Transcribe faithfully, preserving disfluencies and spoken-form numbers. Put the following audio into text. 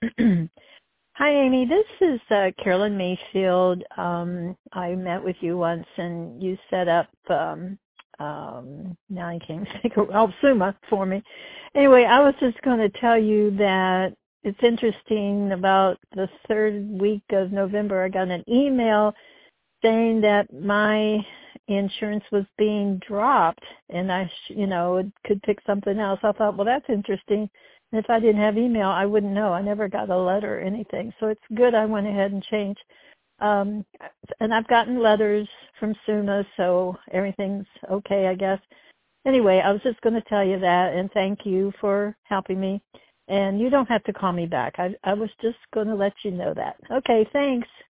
Hi, Amy. This is uh, Carolyn Mayfield. Um, I met with you once, and you set up. Um, um, now I can't think of oh, Suma for me. Anyway, I was just going to tell you that it's interesting. About the third week of November, I got an email saying that my insurance was being dropped, and I, sh- you know, could pick something else. I thought, well, that's interesting. And if I didn't have email, I wouldn't know. I never got a letter or anything. So it's good I went ahead and changed. Um, and I've gotten letters from SUMA, so everything's okay, I guess. Anyway, I was just going to tell you that, and thank you for helping me. And you don't have to call me back. I, I was just going to let you know that. Okay, thanks.